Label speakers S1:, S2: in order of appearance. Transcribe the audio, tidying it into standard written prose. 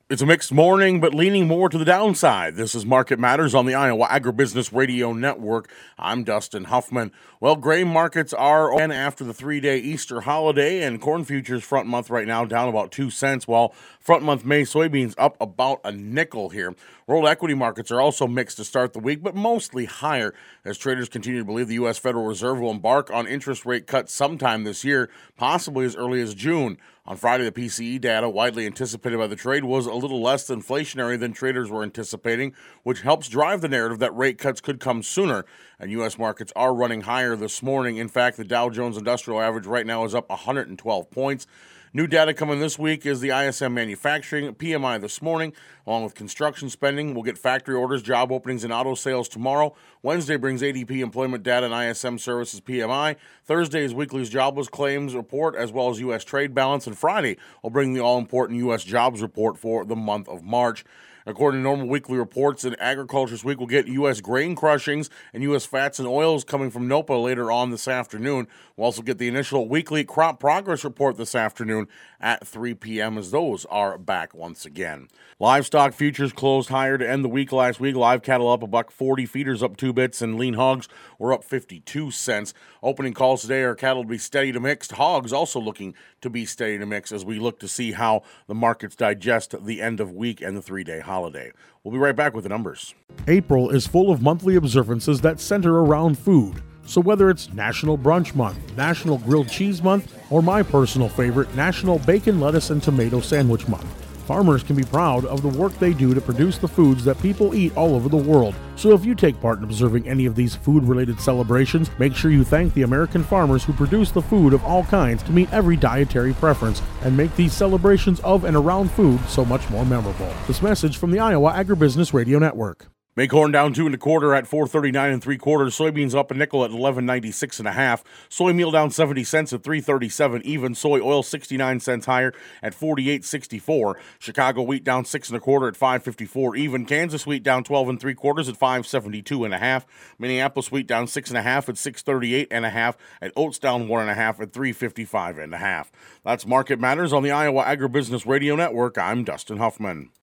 S1: It's a mixed morning, but leaning more to the downside. This is Market Matters on the Iowa Agribusiness Radio Network. I'm Dustin Huffman. Well, grain markets are open after the 3-day Easter holiday, and corn futures front month right now down about 2 cents, while front month May soybeans up about a nickel here. World equity markets are also mixed to start the week, but mostly higher as traders continue to believe the U.S. Federal Reserve will embark on interest rate cuts sometime this year, possibly as early as June. On Friday, the PCE data, widely anticipated by the trade, was a little less inflationary than traders were anticipating, which helps drive the narrative that rate cuts could come sooner. And U.S. markets are running higher this morning. In fact, the Dow Jones Industrial Average right now is up 112 points. New data coming this week is the ISM manufacturing PMI this morning, along with construction spending. We'll get factory orders, job openings, and auto sales tomorrow. Wednesday brings ADP employment data and ISM services PMI. Thursday is weekly's jobless claims report, as well as U.S. trade balance. And Friday will bring the all-important U.S. jobs report for the month of March. According to normal weekly reports, in Agriculture this week, we'll get U.S. grain crushings and U.S. fats and oils coming from NOPA later on this afternoon. We'll also get the initial weekly crop progress report this afternoon at 3 p.m. as those are back once again. Livestock futures closed higher to end the week last week. Live cattle up $1.40, feeders up 2 bits, and lean hogs were up 52 cents. Opening calls today are cattle to be steady to mixed. Hogs also looking to be steady to mix as we look to see how the markets digest the end of week and the 3-day holiday. We'll be right back with the numbers.
S2: April is full of monthly observances that center around food. So whether it's National Brunch Month, National Grilled Cheese Month, or my personal favorite, National Bacon, Lettuce, and Tomato Sandwich Month, farmers can be proud of the work they do to produce the foods that people eat all over the world. So if you take part in observing any of these food-related celebrations, make sure you thank the American farmers who produce the food of all kinds to meet every dietary preference and make these celebrations of and around food so much more memorable. This message from the Iowa Agribusiness Radio Network.
S1: May corn down 2 1/4 at $4.39 3/4. Soybeans up a nickel at $11.96 1/2. Soy meal down 70 cents at $3.37 even. Soy oil 69 cents higher at $48.64. Chicago wheat down 6 1/4 at $5.54 even. Kansas wheat down 12 3/4 at $5.72 1/2. Minneapolis wheat down 6 1/2 at $6.38 1/2. And oats down 1 1/2 at $3.55 1/2. That's Market Matters on the Iowa Agribusiness Radio Network. I'm Dustin Huffman.